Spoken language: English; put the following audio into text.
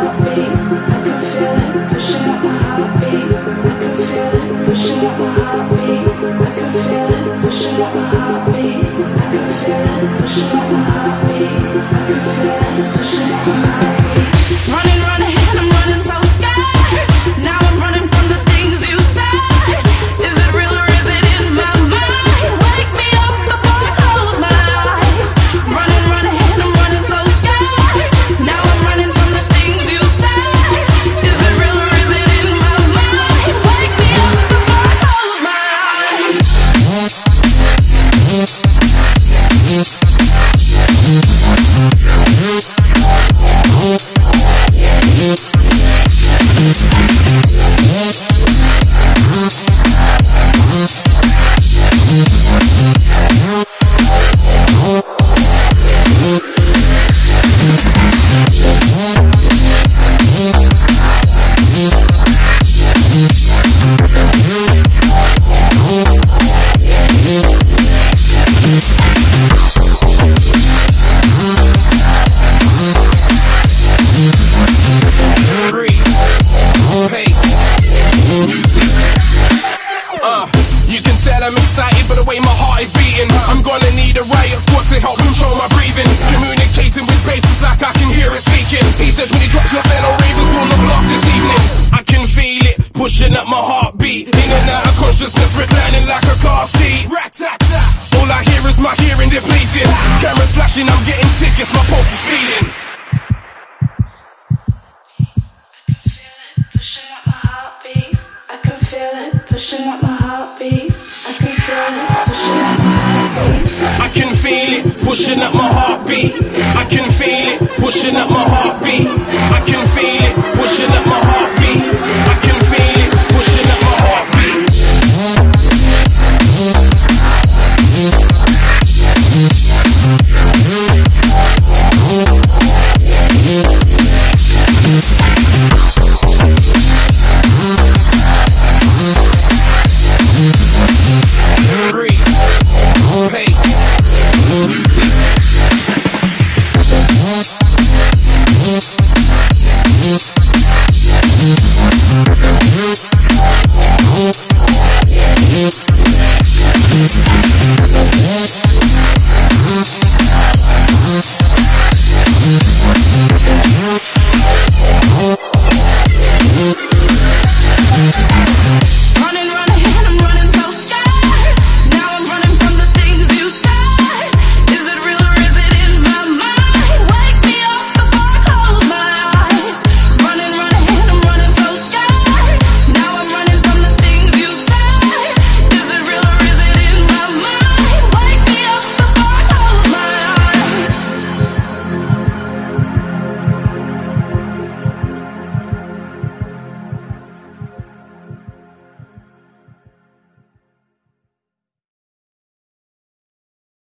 heartbeat. I can feel it pushing up my heartbeat. I can feel it pushing up my heartbeat. I can feel it pushing up my heartbeat. I can feel it pushing up my heartbeat. I can feel it pushing up my heartbeat. Running, running, and I'm running so scared. Now I'm running from the things you said. Is it real or is it in my mind? Wake me up before I close my eyes. Running, running, and I'm running so scared. Now I'm running from the things you said. Is it real or is it in my mind? Wake me up before I close my eyes. You can tell I'm excited by the way my heart is beating. I'm gonna need a riot squad to help control my breathing. Communicating with bases like I can hear it speaking. He says when he drops your fellow ravens will not last this evening. I can feel it pushing up my heartbeat. In and out of consciousness, reclining like a car seat. Rat-tat-tat. All I hear is my hearing depleting. Cameras flashing, I'm getting tickets, my pulse is speeding. Pushing up my heartbeat. I can feel it pushing up my heartbeat. I can feel it pushing up my heartbeat. I can feel it pushing up my heartbeat. I can feel it pushing up my heartbeat. I can feel it pushing up my heartbeat. I can feel it pushing up my heartbeat. Music.